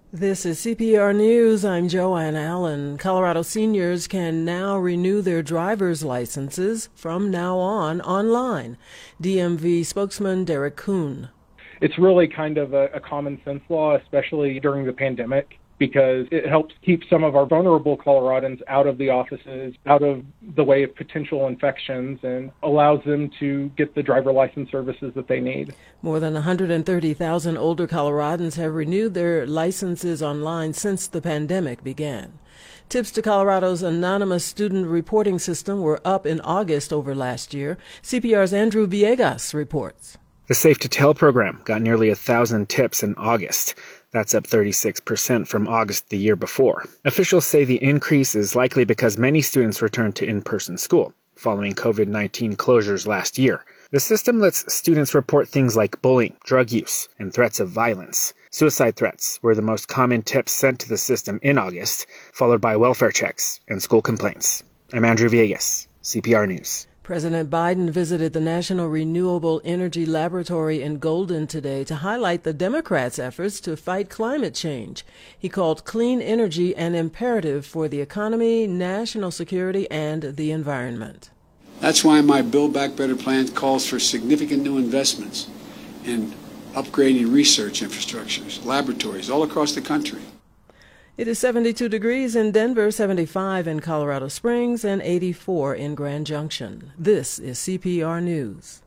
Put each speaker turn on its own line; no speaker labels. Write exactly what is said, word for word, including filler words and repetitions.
This is C P R News. I'm Joanne Allen. Colorado seniors can now renew their driver's licenses from now on online. D M V spokesman Derek Kuhn.
It's really kind of a, a common sense law, especially during the pandemic, because it helps keep some of our vulnerable Coloradans out of the offices, out of the way of potential infections, and allows them to get the driver license services that they need.
More than one hundred thirty thousand older Coloradans have renewed their licenses online since the pandemic began. Tips to Colorado's anonymous student reporting system were up in August over last year. C P R's Andrew Villegas reports.
The Safe to Tell program got nearly a thousand tips in August. That's up thirty-six percent from August the year before. Officials say the increase is likely because many students returned to in-person school following COVID nineteen closures last year. The system lets students report things like bullying, drug use, and threats of violence. Suicide threats were the most common tips sent to the system in August, followed by welfare checks and school complaints. I'm Andrew Villegas, C P R News.
President Biden visited the National Renewable Energy Laboratory in Golden today to highlight the Democrats' efforts to fight climate change. He called clean energy an imperative for the economy, national security, and the environment.
That's why my Build Back Better plan calls for significant new investments in upgrading research infrastructures, laboratories all across the country.
It is seventy-two degrees in Denver, seventy-five in Colorado Springs, and eighty-four in Grand Junction. This is C P R News.